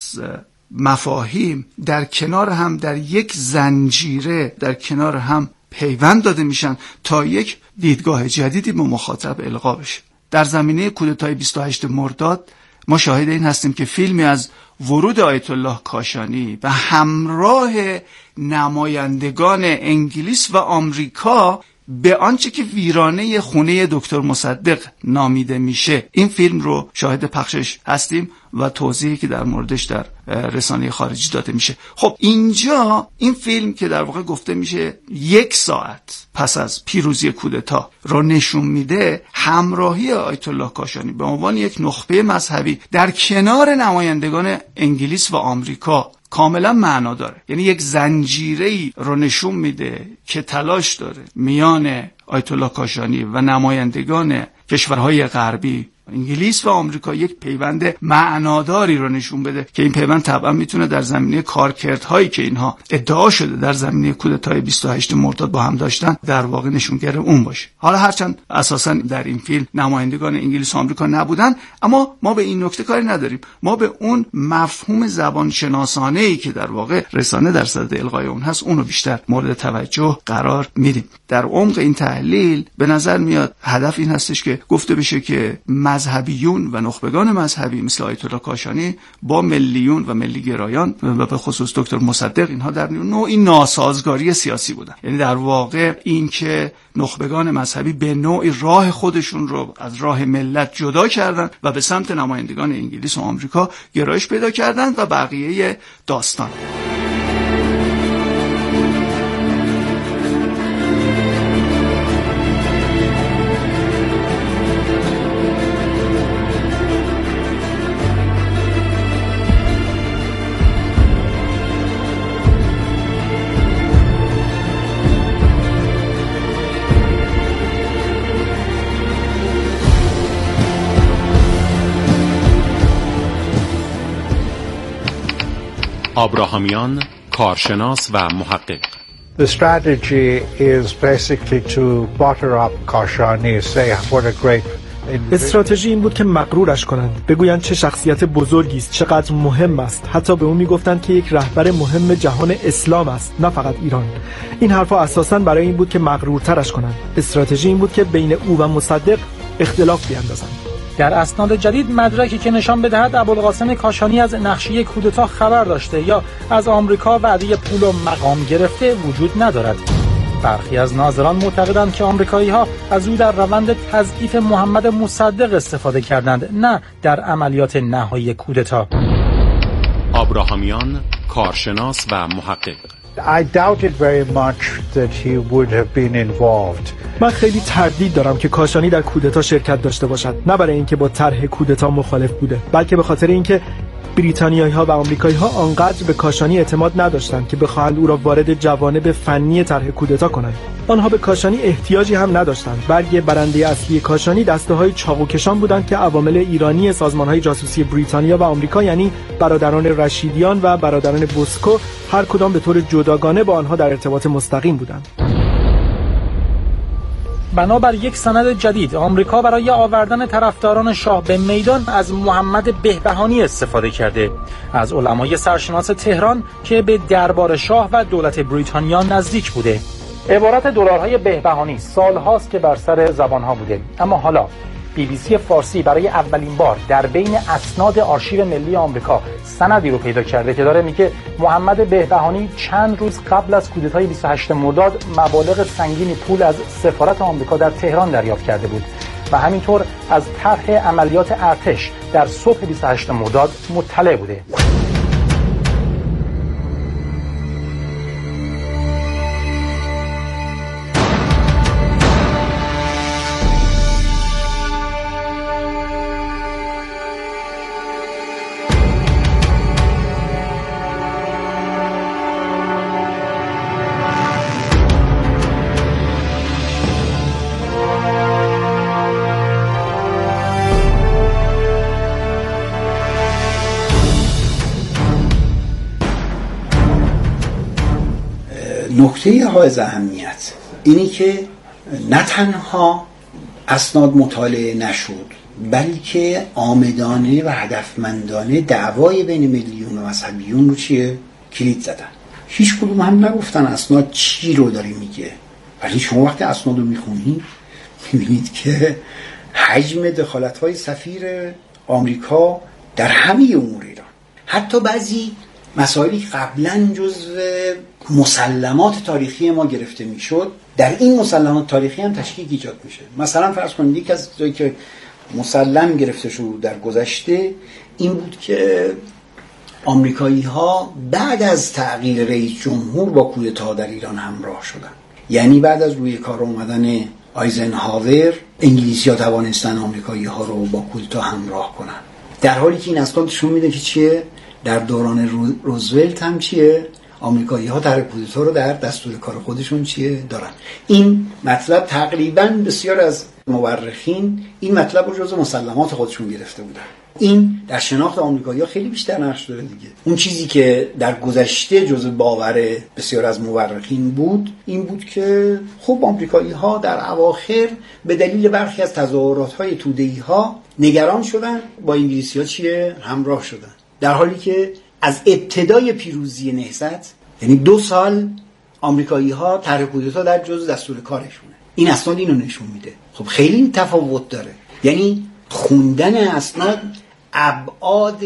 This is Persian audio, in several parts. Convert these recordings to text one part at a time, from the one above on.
از مفاهیم در کنار هم در یک زنجیره در کنار هم پیوند داده میشن تا یک دیدگاه جدیدی به مخاطب القا بشه. در زمینه کودتای 28 مرداد ما شاهد این هستیم که فیلمی از ورود آیت الله کاشانی و همراه نمایندگان انگلیس و آمریکا به آنچه که ویرانه خونه دکتر مصدق نامیده میشه، این فیلم رو شاهد پخشش هستیم و توضیحی که در موردش در رسانه خارجی داده میشه. خب اینجا این فیلم که در واقع گفته میشه 1 ساعت پس از پیروزی کودتا رو نشون میده همراهی آیت الله کاشانی به عنوان یک نخبه مذهبی در کنار نمایندگان انگلیس و آمریکا کاملا معنا داره. یعنی یک زنجیره‌ای رو نشون میده که تلاش داره میان آیت الله کاشانی و نمایندگان کشورهای غربی، انگلیس و آمریکا، یک پیوند معناداری رو نشون بده که این پیوند طبعا میتونه در زمینه کارکردهایی که اینها ادعا شده در زمینه کودتای 28 مرداد با هم داشتن در واقع نشونگر اون باشه. حالا هرچند اساسا در این فیلم نمایندگان انگلیس و آمریکا نبودن، اما ما به این نکته کاری نداریم. ما به اون مفهوم زبان شناسانه‌ای که در واقع رسانه در صدد القای اون هست اونو بیشتر مورد توجه قرار میدیم. در عمق این تحلیل به نظر میاد هدف این هستش که گفته بشه که مذهبیون و نخبگان مذهبی مثل آیت الله کاشانی با ملیون و ملیگرایان و به خصوص دکتر مصدق اینها در نوعی ناسازگاری سیاسی بودن. یعنی در واقع این که نخبگان مذهبی به نوعی راه خودشون رو از راه ملت جدا کردن و به سمت نمایندگان انگلیس و آمریکا گرایش پیدا کردن و بقیه داستان. آبراهامیان، کارشناس و محقق. The strategy is basically to butter up Kashani, say what a great استراتژی این بود که مغرورش کنند، بگویند چه شخصیت بزرگی است، چقدر مهم است. حتی به او میگفتند که یک رهبر مهم جهان اسلام است، نه فقط ایران. این حرفا اساساً برای این بود که مغرورترش کنند. استراتژی این بود که بین او و مصدق اختلاف بیاندازند. در اسناد جدید مدرکی که نشان بدهد ابوالقاسم کاشانی از نقشه کودتا خبر داشته یا از آمریکا وعده پول و مقام گرفته وجود ندارد. برخی از ناظران معتقدند که آمریکایی‌ها از او در روند تضعیف محمد مصدق استفاده کردند، نه در عملیات نهایی کودتا. آبراهامیان، کارشناس و محقق. I doubted very much that he would have been involved. من خیلی تردید دارم که کاشانی در کودتا شرکت داشته باشد، نه برای اینکه با طرح کودتا مخالف بوده، بلکه به خاطر اینکه بریتانیایی‌ها و آمریکایی‌ها آنقدر به کاشانی اعتماد نداشتند که بخواهند او را وارد جوانب فنی طرح کودتا کنند. آنها به کاشانی احتیاجی هم نداشتند، بلکه برنده اصلی کاشانی دسته‌های چاقوکشان بودند که عوامل ایرانی سازمان‌های جاسوسی بریتانیا و آمریکا، یعنی برادران رشیدیان و برادران بوسکو، هر کدام به طور جداگانه با آنها در ارتباط مستقیم بودند. بنابر یک سند جدید، آمریکا برای آوردن طرفداران شاه به میدان از محمد بهبهانی استفاده کرده، از علمای سرشناس تهران که به دربار شاه و دولت بریتانیا نزدیک بوده. عبارت دلارهای بهبهانی سالهاست که بر سر زبانها بوده، اما حالا BBC فارسی برای اولین بار در بین اسناد آرشیو ملی آمریکا سندی رو پیدا کرده که داره میگه محمد بهبهانی چند روز قبل از کودتای 28 مرداد مبالغ سنگینی پول از سفارت آمریکا در تهران دریافت کرده بود و همینطور از طرح عملیات ارتش در صبح 28 مرداد مطلع بوده. نکته حائز اهمیت اینی که نه تنها اسناد مطالعه نشد، بلکه عامدانه و هدفمندانه دعوای بین ملیون و مذهبیون رو چیه؟ کلید زدن. هیچ کدوم هم نگفتن اسناد چی رو داره میگه، ولی شما وقتی اسناد رو میخونید میبینید که حجم دخالت‌های سفیر آمریکا در همه امور ایران، حتی بعضی مسائلی قبلا جزو مسلمات تاریخی ما گرفته میشد، در این مسلمات تاریخی هم تشکیک ایجاد میشه. مثلا فرض کنید یک از چیزایی که مسلم گرفته شد در گذشته این بود که آمریکایی ها بعد از تغییر رئیس جمهور با کودتا در ایران همراه شدن. یعنی بعد از روی کار اومدن آیزنهاور انگلیسی ها توانستن آمریکایی ها رو با کودتا همراه کنن، در حالی که این اسناد نشون میده که چیه؟ در دوران روزولت هم چیه؟ آمریکایی ها طرح کودتا رو در دستور کار خودشون چیه؟ دارن. این مطلب تقریبا بسیار از مورخین این مطلب رو جزو مسلمات خودشون گرفته بودن. این در شناخت آمریکایی‌ها خیلی بیشتر نقش داره دیگه. اون چیزی که در گذشته جزو باور بسیار از مورخین بود این بود که خب آمریکایی‌ها در اواخر به دلیل برخی از تظاهرات‌های توده‌ای‌ها نگران شدن، با انگلیسی‌ها چیه؟ همراه شدن. در حالی که از ابتدای پیروزی نهضت یعنی 2 سال آمریکایی‌ها طرح کودتا در جزء دستور کارشونه. این اسناد اینو نشون میده. خب خیلی تفاوت داره. یعنی خوندن اسناد ابعاد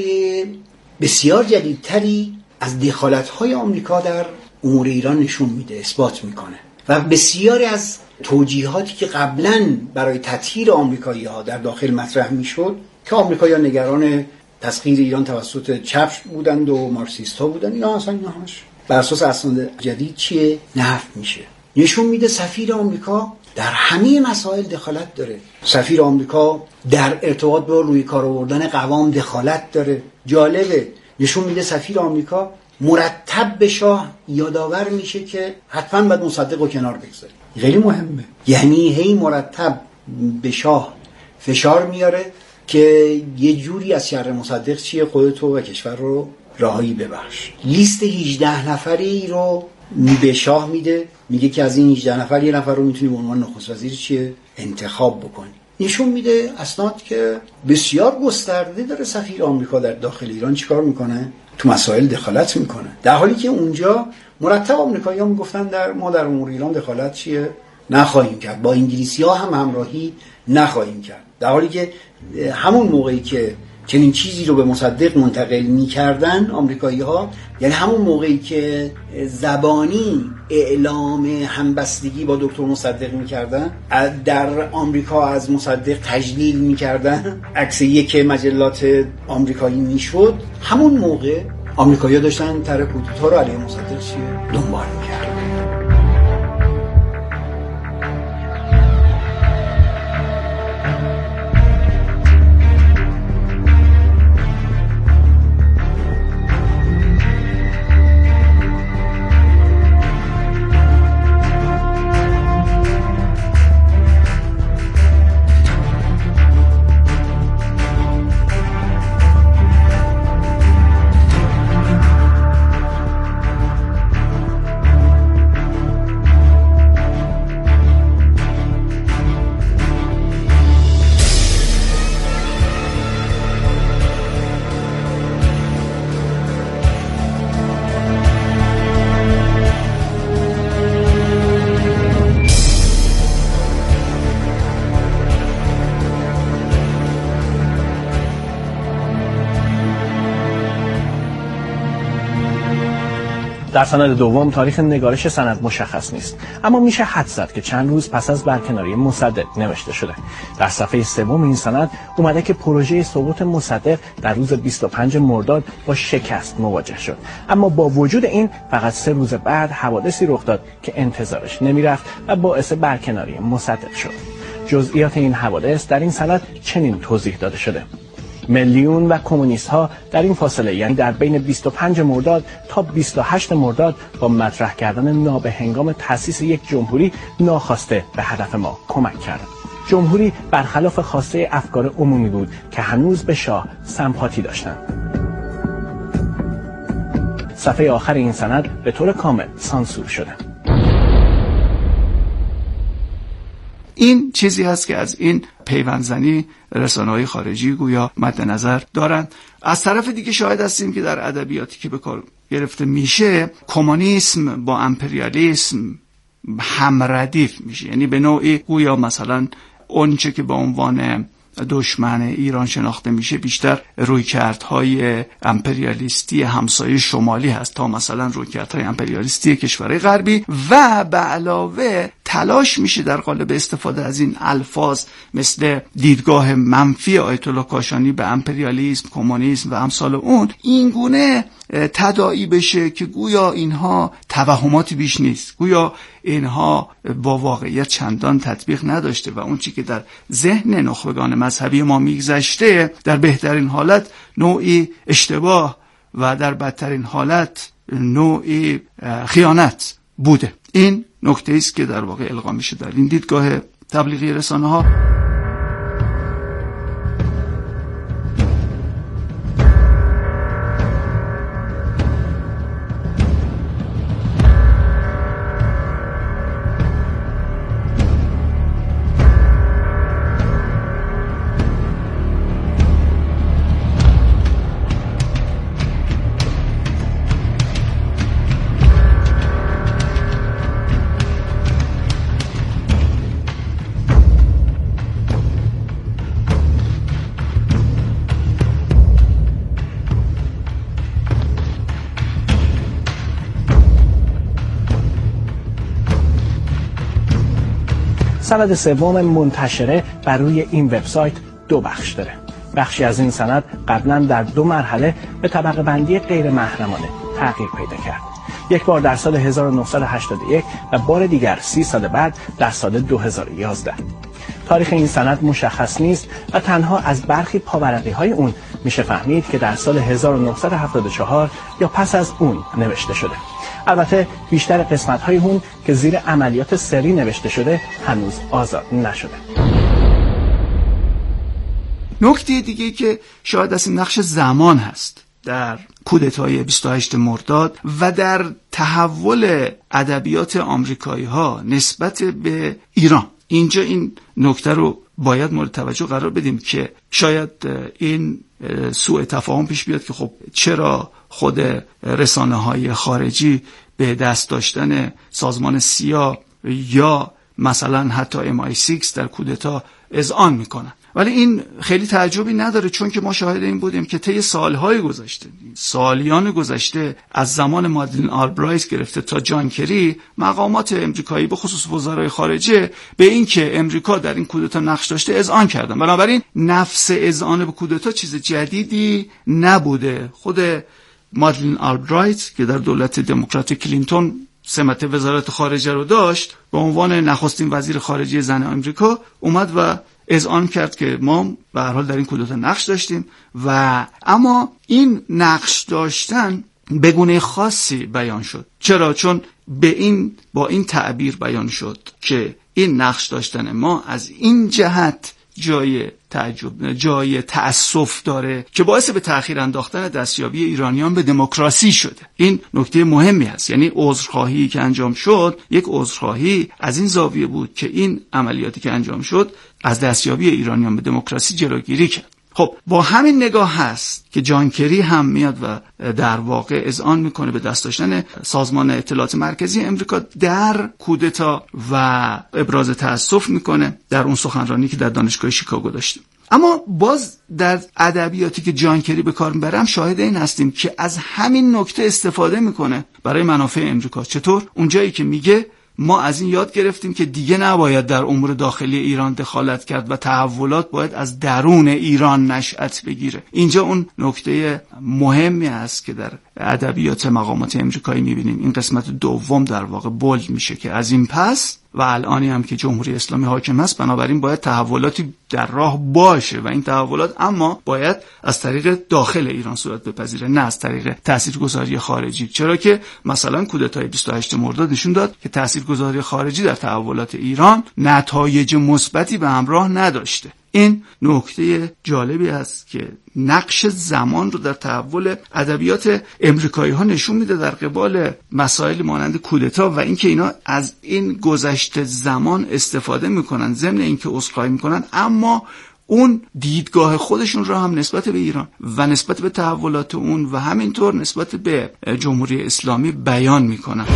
بسیار جدیدتری از دخالت‌های آمریکا در امور ایران نشون میده، اثبات میکنه و بسیاری از توجیهاتی که قبلا برای تطهیر آمریکایی‌ها در داخل مطرح میشد که آمریکایی‌ها نگران تسخیر ایران توسط چپ بودند و مارکسیست‌ها بودند، اینا اصلا همش بر اساس اسناد جدید چیه؟ نفی میشه. نشون میده سفیر آمریکا در همه مسائل دخالت داره. سفیر آمریکا در ارتباط با روی کار آوردن قوام دخالت داره. جالبه، نشون میده سفیر آمریکا مرتب به شاه یادآور میشه که حتما باید مصدق رو کنار بگذاری. خیلی مهمه. یعنی هی مرتب به شاه فشار میاره که یه جوری از شر مصدق چیه؟ خودتو و کشور رو راهی ببخش. لیست 18 نفری رو به شاه میده، میگه که از این 18 نفر 1 نفر رو میتونی به عنوان نخست وزیر چیه؟ انتخاب بکنی. نشون میده اسناد که بسیار گسترده داره سفیر آمریکا در داخل ایران چیکار میکنه؟ تو مسائل دخالت میکنه، در حالی که اونجا مرتب آمریکایی‌ها میگفتن ما در امور ایران دخالت چیه؟ نخواهیم کرد، با انگلیسی‌ها هم همراهی نخواهیم کرد. در حالی که همون موقعی که چنین چیزی رو به مصدق منتقل می‌کردن آمریکایی‌ها، یعنی همون موقعی که زبانی اعلام همبستگی با دکتر مصدق می‌کردن، در آمریکا از مصدق تجلیل می‌کردن، عکس یک مجلات آمریکایی میشد، همون موقع آمریکایی‌ها داشتن طرح کودتا رو علیه مصدق دنبال می‌کردن. در سند دوم تاریخ نگارش سند مشخص نیست، اما میشه حدس زد که چند روز پس از برکناری مصدق نوشته شده. در صفحه 3 این سند اومده که پروژه سقوط مصدق در روز 25 مرداد با شکست مواجه شد، اما با وجود این فقط 3 روز بعد حوادثی رخ داد که انتظارش نمیرفت و باعث برکناری مصدق شد. جزئیات این حوادث در این سند چنین توضیح داده شده: میلیون و کمونیست ها در این فاصله، یعنی در بین 25 مرداد تا 28 مرداد، با مطرح کردن نابهنگام تأسیس یک جمهوری ناخواسته به هدف ما کمک کردند. جمهوری برخلاف خواسته افکار عمومی بود که هنوز به شاه سمپاتی داشتند. صفحه آخر این سند به طور کامل سانسور شده. این چیزی هست که از این پیوندزنی رسانه‌های خارجی گویا مد نظر دارند. از طرف دیگه شاهد هستیم که در ادبیاتی که به کار گرفته میشه کمونیسم با امپریالیسم همردیف میشه، یعنی به نوعی گویا مثلا اونچه که به عنوان دشمن ایران شناخته میشه بیشتر رویکردهای امپریالیستی همسایه شمالی هست تا مثلا رویکردهای امپریالیستی کشورهای غربی، و به علاوه تلاش میشه در قالب استفاده از این الفاظ مثل دیدگاه منفی آیت الله کاشانی به امپریالیسم، کمونیسم و امثال اون این گونه تداعی بشه که گویا اینها توهماتی بیش نیست، گویا اینها با واقعیت چندان تطبیق نداشته و اون چی که در ذهن نخبگان مذهبی ما میگذشته در بهترین حالت نوعی اشتباه و در بدترین حالت نوعی خیانت بوده. این نکته است که در واقع القا میشه در این دیدگاه تبلیغی رسانه ها. سند سوم منتشره بر روی این وبسایت 2 بخش داره. بخشی از این سند قبلا در 2 مرحله به طبقه بندی غیر محرمانه تغییر پیدا کرد. یک بار در سال 1981 و بار دیگر 30 سال بعد در سال 2011. تاریخ این سند مشخص نیست و تنها از برخی پاورقی‌های اون میشه فهمید که در سال 1974 یا پس از اون نوشته شده. البته بیشتر قسمت‌های اون که زیر عملیات سری نوشته شده هنوز آزاد نشده. نکته دیگه که شاید از این نقش زمان هست در کودتای 28 مرداد و در تحول ادبیات آمریکایی‌ها نسبت به ایران. اینجا این نکته رو باید مورد توجه قرار بدیم که شاید این سوء تفاهم پیش بیاد که خب چرا خود رسانه‌های خارجی به دست داشتن سازمان سیا یا مثلا حتی MI6 در کودتا اذعان میکنن. ولی این خیلی تعجبی نداره، چون که ما شاهد این بودیم که طی سالهای گذشته، سالیان گذشته، از زمان مادلین آلبرایت گرفته تا جان کری، مقامات امریکایی به خصوص وزرای خارجه به این که امریکا در این کودتا نقش داشته اذعان کردن. بنابراین نفس اذعان به کودتا چیز جدیدی نبوده. خود مادلین آلبرایت که در دولت دموکرات کلینتون سمت وزارت خارجه رو داشت، به عنوان نخستین وزیر خارجه زن آمریکا اومد و اذعان کرد که ما به هر حال در این کودتا نقش داشتیم و اما این نقش داشتن به گونه خاصی بیان شد. چرا؟ چون با این تعبیر بیان شد که این نقش داشتن ما از این جهت جای تعجب، جای تأسف داره که باعث به تأخیر انداختن دستیابی ایرانیان به دموکراسی شده. این نکته مهمی است. یعنی عذرخواهی که انجام شد یک عذرخواهی از این زاویه بود که این عملیاتی که انجام شد از دستیابی ایرانیان به دموکراسی جلوگیری کرد. خب با همین نگاه هست که جان کری هم میاد و در واقع اذعان میکنه به دست داشتن سازمان اطلاعات مرکزی امریکا در کودتا و ابراز تأسف میکنه در اون سخنرانی که در دانشگاه شیکاگو داشتیم. اما باز در ادبیاتی که جان کری به کار میبرم شاهد این هستیم که از همین نکته استفاده میکنه برای منافع امریکا. چطور؟ اونجایی که میگه ما از این یاد گرفتیم که دیگه نباید در امور داخلی ایران دخالت کرد و تحولات باید از درون ایران نشأت بگیره. اینجا اون نکته مهمی است که در ادبیات مقامات امریکایی میبینیم. این قسمت دوم در واقع بولد میشه که از این پس و الانی هم که جمهوری اسلامی حاکم است، بنابراین باید تحولاتی در راه باشه و این تحولات اما باید از طریق داخل ایران صورت بپذیره، نه از طریق تاثیرگذاری خارجی. چرا که مثلا کودتای 28 مرداد نشون داد که تاثیرگذاری خارجی در تحولات ایران نتایج مثبتی به همراه نداشته. این نکته جالبی است که نقش زمان رو در تحول ادبیات امریکایی ها نشون میده در قبال مسائل مانند کودتا و اینکه اینا از این گذشته زمان استفاده میکنن، ضمن اینکه عذرخواهی میکنن اما اون دیدگاه خودشون را هم نسبت به ایران و نسبت به تحولات اون و همینطور نسبت به جمهوری اسلامی بیان میکنن.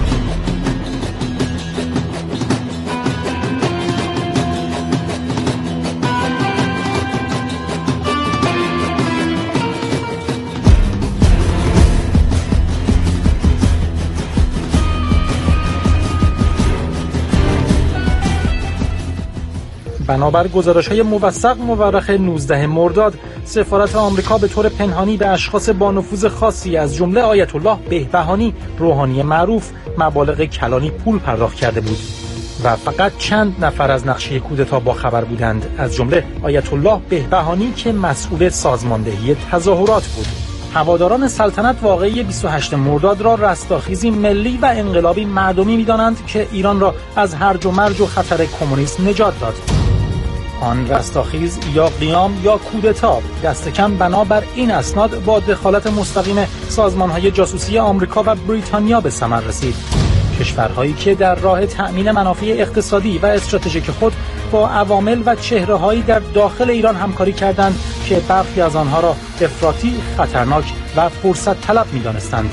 بنابر گزارش‌های موثق مورخ 19 مرداد، سفارت آمریکا به طور پنهانی به اشخاص با نفوذ خاصی از جمله آیت الله بهبهانی، روحانی معروف، مبالغ کلانی پول پرداخت کرده بود و فقط چند نفر از نقشه کودتا با خبر بودند، از جمله آیت الله بهبهانی که مسئول سازماندهی تظاهرات بود. هواداران سلطنت واقعی 28 مرداد را رستاخیزی ملی و انقلابی مردمی می‌دانند که ایران را از هرج و مرج و خطر کمونیسم نجات داد. آن رستاخیز یا قیام یا کودتا دست کم بنابر این اسناد با دخالت مستقیم سازمان‌های جاسوسی آمریکا و بریتانیا به ثمر رسید. کشورهایی که در راه تأمین منافع اقتصادی و استراتژیک خود با عوامل و چهره‌هایی در داخل ایران همکاری کردند که برخی از آنها را افراطی، خطرناک و فرصت طلب می‌دانستند.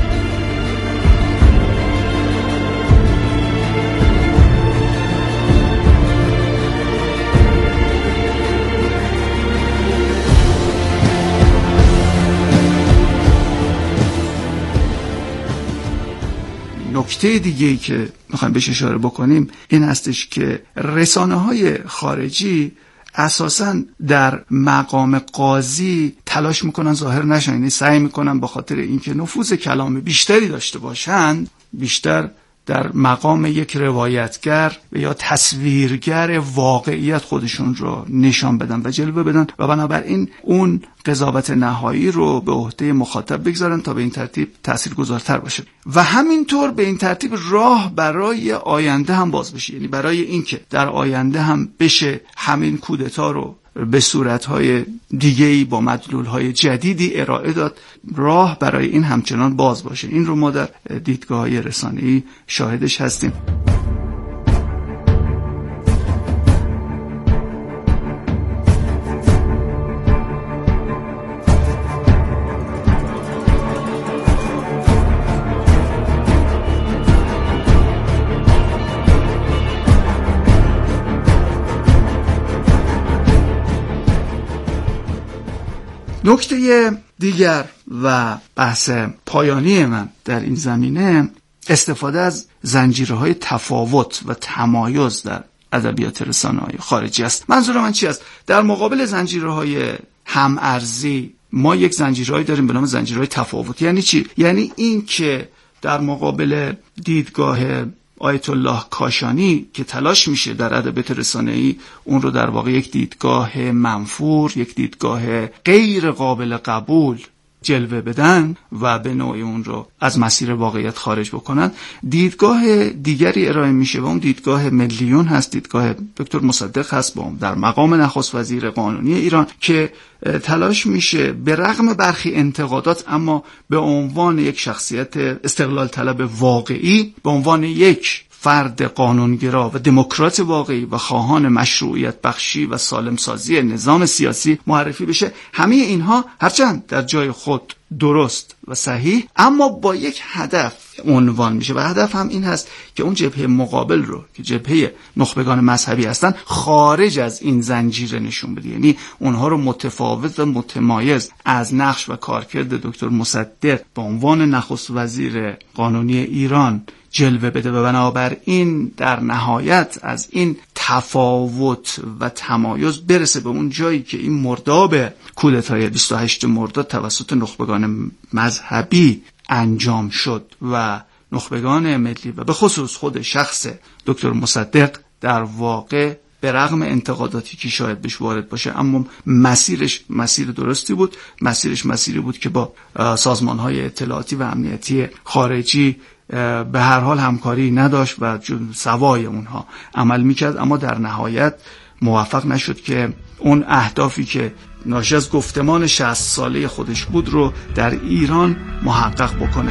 نکته دیگه‌ای که میخوایم بهش اشاره بکنیم این هستش که رسانه‌های خارجی اساساً در مقام قاضی تلاش میکنن ظاهر نشن، یعنی سعی میکنن با خاطر اینکه نفوذ کلام بیشتری داشته باشند بیشتر در مقام یک روایتگر و یا تصویرگر واقعیت خودشون رو نشان بدن و جلوه بدن و بنابراین اون قضاوت نهایی رو به عهده مخاطب بگذارن تا به این ترتیب تاثیرگذارتر باشه و همینطور به این ترتیب راه برای آینده هم باز بشه، یعنی برای اینکه در آینده هم بشه همین کودتا رو به صورت‌های دیگه‌ای با مدلول‌های جدیدی ارائه داد، راه برای این همچنان باز باشه. این رو ما در دیدگاه‌های رسانه‌ای شاهدش هستیم. نکته دیگر و بحث پایانی من در این زمینه استفاده از زنجیرهای تفاوت و تمایز در ادبیات رسانه‌های خارجی است. منظور من چی است؟ در مقابل زنجیرهای هم‌ارزی ما یک زنجیرهایی داریم به نام زنجیرهای تفاوت. یعنی چی؟ یعنی این که در مقابل دیدگاه آیت الله کاشانی که تلاش میشه در ادبیات رسانه‌ای اون رو در واقع یک دیدگاه منفور، یک دیدگاه غیر قابل قبول جلوه بدن و به نوعی اون رو از مسیر واقعیت خارج بکنن، دیدگاه دیگری ارائه میشه و اون دیدگاه ملیون هست، دیدگاه دکتر مصدق هست در مقام نخست وزیر قانونی ایران که تلاش میشه به رغم برخی انتقادات اما به عنوان یک شخصیت استقلال طلب واقعی، به عنوان یک فرد قانونگرا و دموکرات واقعی و خواهان مشروعیت بخشی و سالمسازی نظام سیاسی معرفی بشه. همه اینها هرچند در جای خود درست و صحیح اما با یک هدف عنوان میشه و هدف هم این هست که اون جبهه مقابل رو که جبهه نخبگان مذهبی هستن خارج از این زنجیره نشون بده، یعنی اونها رو متفاوت و متمایز از نقش و کارکرد دکتر مصدق به عنوان نخست وزیر قانونی ایران جلوه بده و بنابراین در نهایت از این تفاوت و تمایز برسه به اون جایی که این مرداب کودتای 28 مرداد توسط نخبگان مذهبی انجام شد و نخبگان ملی و به خصوص خود شخص دکتر مصدق در واقع به رغم انتقاداتی که شاید بهش وارد باشه اما مسیرش مسیر درستی بود، مسیرش مسیری بود که با سازمان‌های اطلاعاتی و امنیتی خارجی به هر حال همکاری نداشت و سوای اونها عمل میکرد، اما در نهایت موفق نشد که اون اهدافی که ناشی از گفتمان 60 ساله خودش بود رو در ایران محقق بکنه.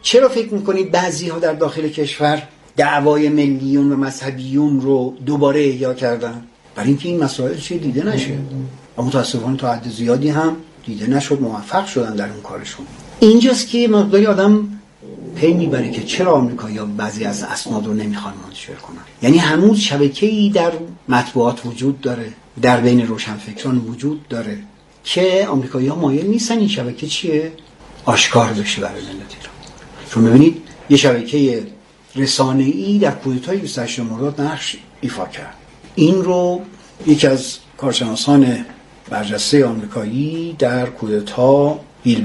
چرا فکر میکنید بعضی ها در داخل کشور دعوای ملیون و مذهبیون رو دوباره احیا کردن؟ برای اینکه این مسائل چیه دیده نشه و متاسفانه تا حد زیادی هم دیده نشد، موفق شدن در اون کارشون. اینجاست که مقداری آدم پی میبره که چرا آمریکایی‌ها بعضی از اسناد رو نمیخوان منتشر کنن. یعنی هنوز شبکه‌ای در مطبوعات وجود داره، در بین روشنفکران وجود داره که آمریکایی‌ها مایل نیستن این شبکه چیه آشکار بشه برای ملت ایران. چون ببینید یه شبکه رسانه‌ای در کودتای 28 مرداد نقش ایفا کرد. این رو یکی از کارشناسان برجسته آمریکایی در کودتا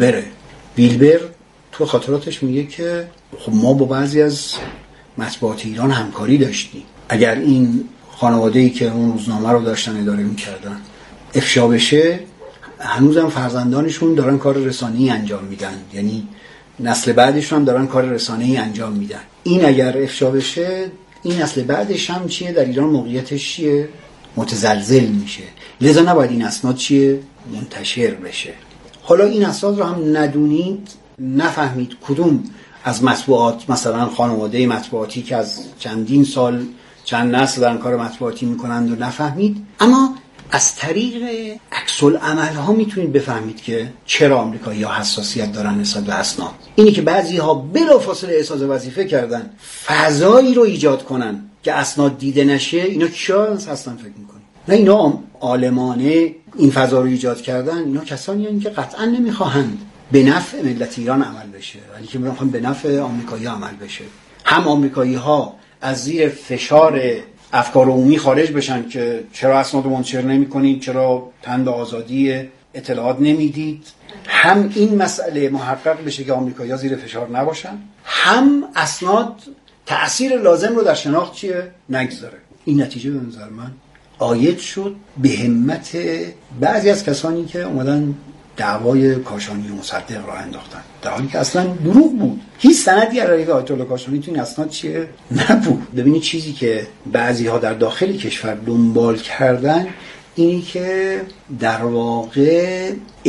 ویلبر تو خاطراتش میگه که خب ما با بعضی از مطبوعات ایران همکاری داشتیم. اگر این خانواده‌ای که اون روزنامه رو داشتن اداره می‌کردن افشا بشه، هنوزم فرزندانشون دارن کار رسانه‌ای انجام میدن، یعنی نسل بعدشون هم دارن کار رسانه‌ای انجام میدن. این اگر افشا بشه، این نسل بعدش هم چیه در ایران موقعیتش چیه؟ متزلزل میشه. لذا نباید این اسناد چیه؟ منتشر بشه. حالا این اسناد رو هم ندونید، نفهمید کدوم از مطبوعات، مثلا خانواده مطبوعاتی که از چندین سال چند نسل دارن کار مطبوعاتی میکنند و نفهمید، اما از طریق عکس العمل ها میتونید بفهمید که چرا آمریکایی‌ها حساسیت دارن نسبت به اسناد. اینی که بعضی ها بلافاصله احساس وظیفه کردن فضایی رو ایجاد کنن که اسناد دیده نشه، اینا کیا هستن فکر میکنید؟ نه، اینا عالمانه این فضا رو ایجاد کردن. اینا کسانی هستند که قطعا نمیخواهند به نفع ملت ایران عمل بشه، ولی که میخوان به نفع آمریکایی‌ها عمل بشه. هم آمریکایی‌ها از زیر فشار افکار عمومی خارج بشن که چرا اسناد منتشر نمی‌کنید، چرا تن به آزادی اطلاعات نمیدید، هم این مسئله محقق بشه که آمریکایی‌ها زیر فشار نباشن، هم اسناد تأثیر لازم رو در شناخت چیه نگذاره. این نتیجه به نظر من عاید شد به همت بعضی از کسانی که اومدن دعوای کاشانی و مصدق را انداختن، در حالی که اصلا دروغ بود. هیچ سندی علیه آیت الله کاشانی تو این اسناد چیه نبود. ببینید چیزی که بعضی ها در داخل کشور دنبال کردن اینی که در واقع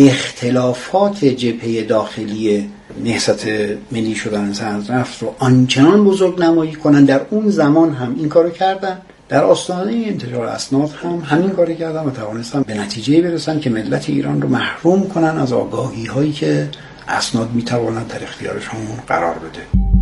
اختلافات جبهه داخلی نهضت ملی شدن سند نفت رو آنچنان بزرگ نمایی کنن. در اون زمان هم این کارو کردن، در آستانه انتشار اسناد هم همین کاری کردن و توانستن به نتیجه برسن که ملت ایران رو محروم کنن از آگاهی هایی که اسناد میتواند در اختیارشون قرار بده.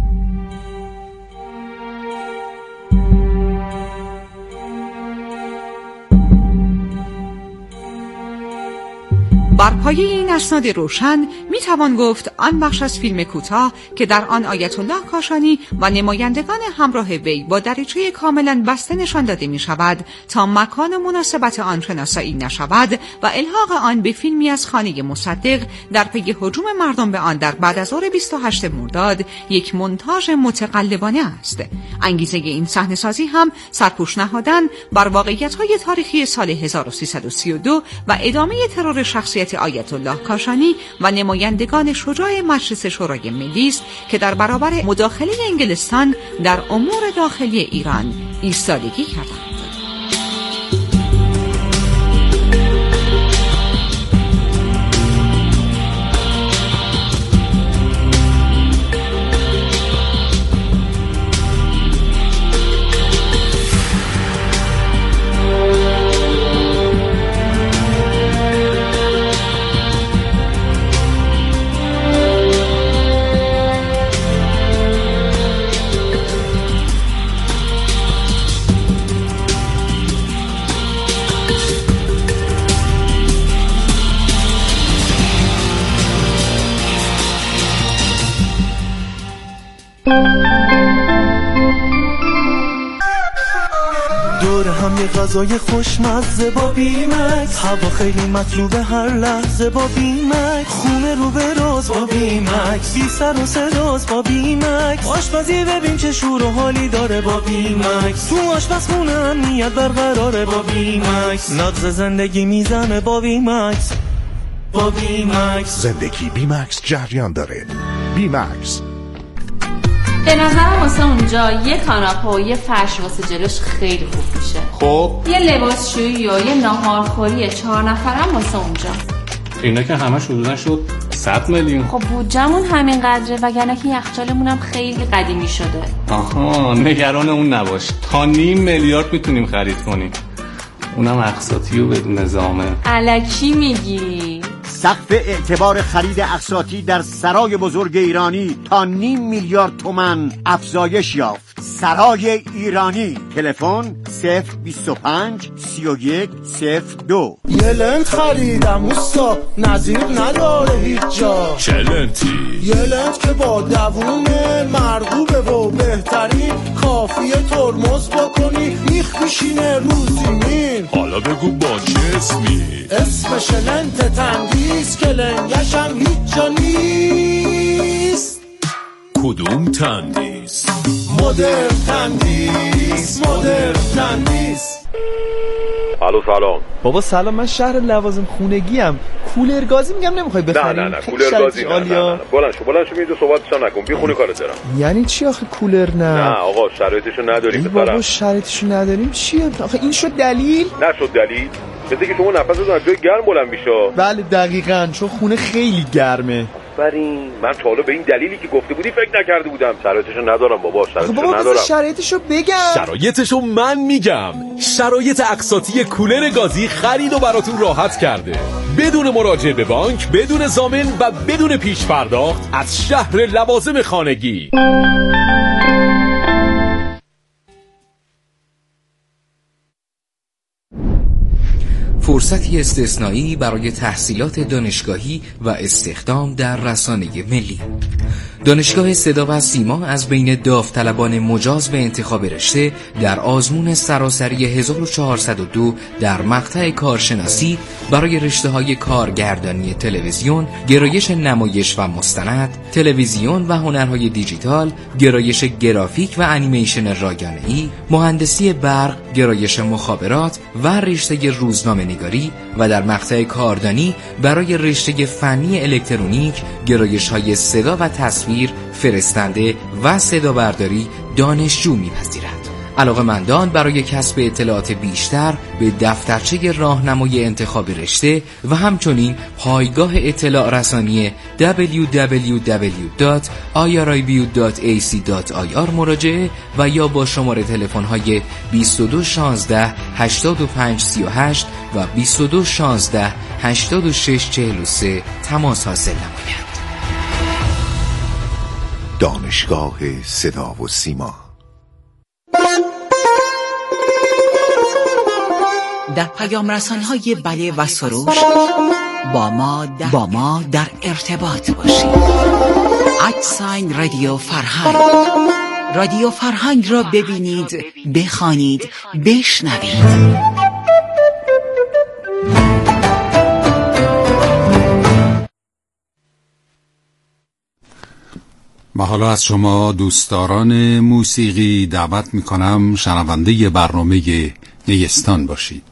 بر پایه این اسناد روشن میتوان گفت آن بخش از فیلم کوتاه که در آن آیت الله کاشانی و نمایندگان همراه وی با دریچه کاملا بسته نشان داده می شود تا مکان مناسبت آن شناسایی نشود و الحاق آن به فیلمی از خانه مصدق در پی هجوم مردم به آن در بعد از ظهر 28 مرداد یک مونتاژ متقلبانه است. انگیزه این صحنه‌سازی هم سرپوش نهادن بر واقعیت‌های تاریخی سال 1332 و ادامه ترور شخصیت آیت الله کاشانی و نمایندگان شجاع مجلس شورای ملی است که در برابر مداخله انگلستان در امور داخلی ایران ایستادگی کردند. دور هم یه غذای خوشمزه با بیمکس، هوا خیلی مطلوبه هر لحظه با بیمکس، خونه رو به راز با بیمکس، بی سر و صداست با بیمکس، آشپزی ببین چه شور و حالی داره با بیمکس، تو آشپزخونه امنیت برقراره با بیمکس، نبض زندگی میزنه با بیمکس. با بیمکس زندگی بیمکس جریان داره. بیمکس به نظرم واسه اونجا یه کاناپه و یه فرش واسه جلوش خیلی خوب میشه. خب یه لباسشویی و یه ناهارخوری 4 نفرم واسه اونجا. اینا که همه حدوداً شد 100 میلیون. خب بودجمون همین قدره وگرنه که یخچالمون هم خیلی قدیمی شده. آها نگران اون نباش، تا 0.5 میلیارد میتونیم خرید کنیم، اونم اقساطی و بدون زامن. الکی میگی؟ سقف اعتبار خرید اقساطی در سرای بزرگ ایرانی تا 0.5 میلیارد تومان افزایش یافت. سرای ایرانی. تلفن 025 31 02. یه لنت خریدم اوستا، نظیر نداره هیچ جا. چه لنتی؟ یه لنت که با دوونه مرغوبه و بهترین، کافیه ترمز بکنی میخ میشینه رو زمین. حالا بگو با چه اسمی؟ اسمش لنت تندیس که لنگش هم هیچ جا نیست. کدوم تندیس؟ مدرن تندیس، مدرن تندیس. الو سلام. بابا سلام، من شهر لوازم خونگی ام. کولر گازی میگم نمیخوای بخری؟ نه کولر گازی نه. بلند شو اینجا صحبتش نکن، بی خونه کارت دارم. یعنی چی آخه کولر نه آقا شرایطشو نداریم. بابا شرایطشو نداریم چیه آخه؟ این شد دلیل؟ نشد دلیل. مثل که شما نفستون از جای گرم بلند میشه. بله دقیقاً، چون خونه خیلی گرمه. من تا حالا به این دلیلی که گفته بودی فکر نکرده بودم. شرایطشو ندارم بابا، شرایطشو ندارم. شرایطشو بگم. شرایطشو من میگم. شرایط اقساطی کولر گازی خرید و براتون راحت کرده، بدون مراجعه به بانک، بدون ضامن و بدون پیش پرداخت، از شهر لوازم خانگی. فرصتی استثنایی برای تحصیلات دانشگاهی و استخدام در رسانه ملی. دانشگاه صدا و سیما از بین داوطلبان مجاز به انتخاب رشته در آزمون سراسری 1402 در مقطع کارشناسی برای رشته‌های کارگردانی تلویزیون، گرایش نمایش و مستند، تلویزیون و هنرهای دیجیتال، گرایش گرافیک و انیمیشن رایانه‌ای، مهندسی برق، گرایش مخابرات و رشته روزنامه‌نگاری و در مقطع کاردانی برای رشته فنی الکترونیک، گرایش‌های صدا و تصویر، فرستنده و صدا برداری دانشجو می‌پذیرد. علاقه‌مندان برای کسب اطلاعات بیشتر به دفترچه راهنمای انتخاب رشته و همچنین پایگاه اطلاع رسانی www.irib.ac.ir مراجعه و یا با شماره تلفن‌های 2216 8538 و 2216 8643 تماس حاصل نمایند. دانشگاه صدا و سیما. در پیام رسان‌های بله و سروش با ما در ارتباط باشید. @رادیو فرهنگ. رادیو فرهنگ را ببینید، بخوانید، بشنوید. و حالا از شما دوستداران موسیقی دعوت میکنم شنونده برنامه نیستان باشید.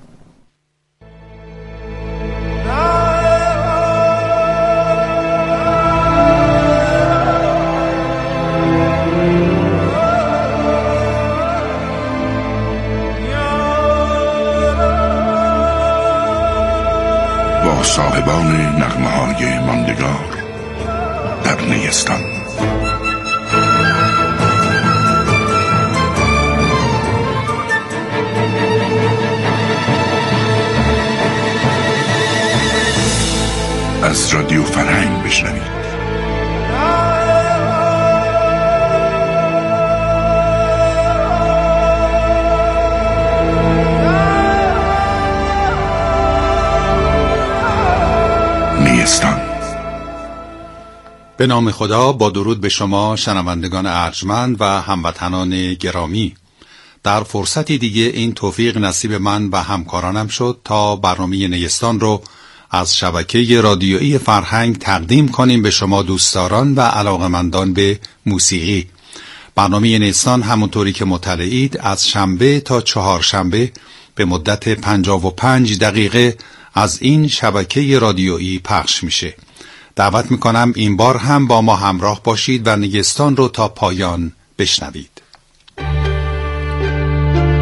با صاحبان نغمه‌های ماندگار در نیستان. از رادیو فرهنگ بشنوید. نیستان. به نام خدا، با درود به شما شنوندگان ارجمند و هموطنان گرامی. در فرصتی دیگه این توفیق نصیب من و همکارانم شد تا برنامه نیستان رو از شبکه رادیویی فرهنگ تقدیم کنیم به شما دوستداران و علاقمندان به موسیقی. برنامه نیستان همونطوری که مطلعید از شنبه تا چهارشنبه به مدت 55 دقیقه از این شبکه رادیویی پخش میشه. دعوت میکنم این بار هم با ما همراه باشید و نیستان رو تا پایان بشنوید.